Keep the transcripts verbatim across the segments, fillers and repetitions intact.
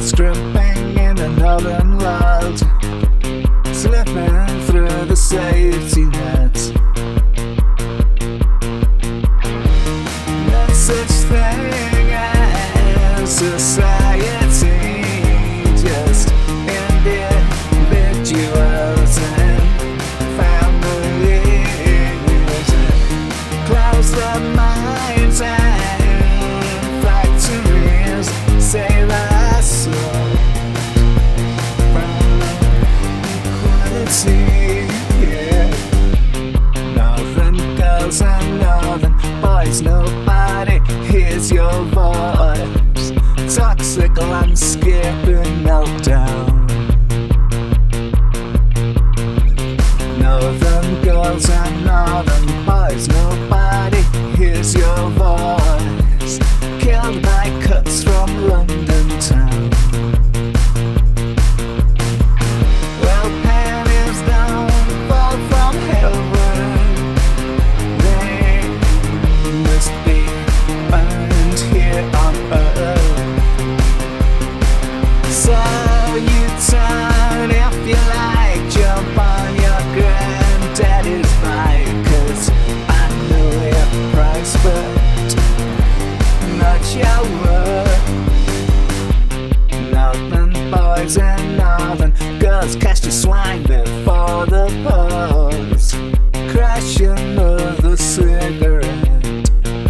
girls gripping in another world, slipping through the safety net. No such thing as society, just individuals and families. Close their minds and factories save our souls from equality. Yeah. Northern girls and northern boys, nobody hears your voice. Toxic landscape in meltdown. Northern girls and northern boys, nobody hears your voice. Killed by cuts from London town. Well, pennies don't fall from heaven, they must be earned here on earth. So you turn if you like, jump on your granddaddy's bike, 'cause I know your price, but not your worth. Northern boys and northern girls cast your swine before the pose, crash another cigarette.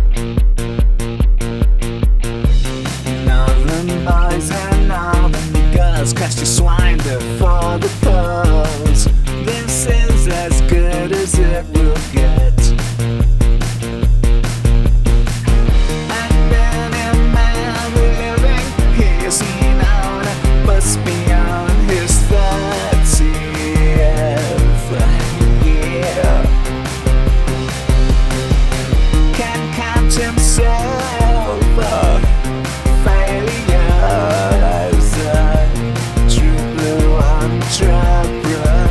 Northern boys and northern girls cast your swine before the pose. This is as good as it will get. And any man living here seen on a bus beyond his thirtieth year can count himself a failure as a true blue entrepreneur.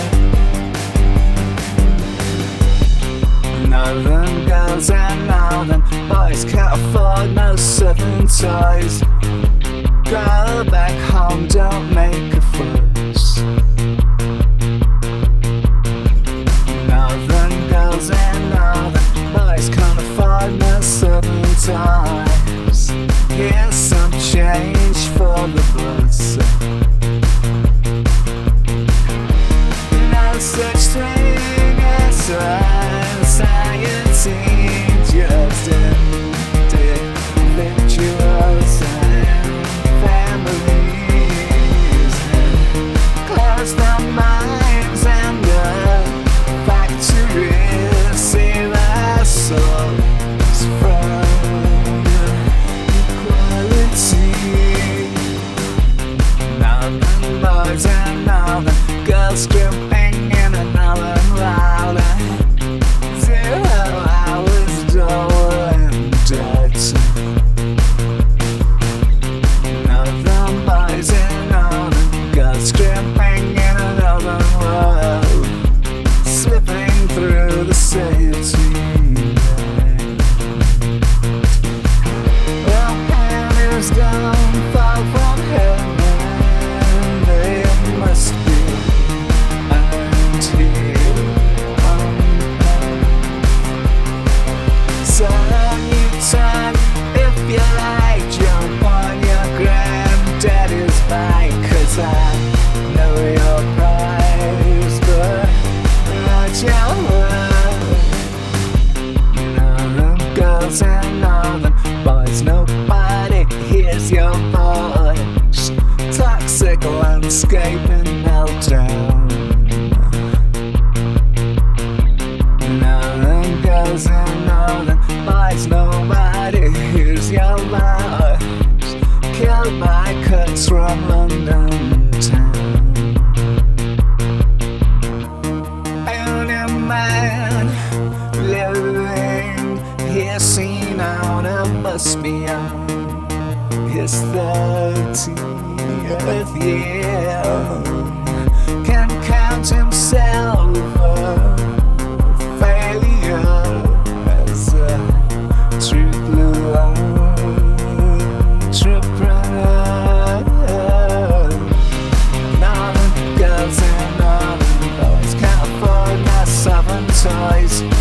Northern girls and northern boys can't afford no southern toys. Go back home, don't make a fuss. Northern girls and northern boys can't afford no southern toys. Here's some change for the bus. No such thing as society, just individuals and families. Close their minds and the factories save our souls from equality. Northern boys and northern girls gripping in another louder. Zero hours dull and dead. Northern boys and northern girls gripping in another world, slipping through the safety net. Well, pennies don't fall from heaven, they must be earned here on earth. So you turn if you like, jump on your granddaddy's bike, 'cause I know your price, but not your worth. Northern girls and northern boys, nobody hears your voice. Toxic landscape in meltdown. Northern girls and northern boys, nobody hears your voice. Killed by cuts from London town. Any man living here seen on a bus beyond his thirtieth year can count himself a failure as a true blue entrepreneur. fun toys.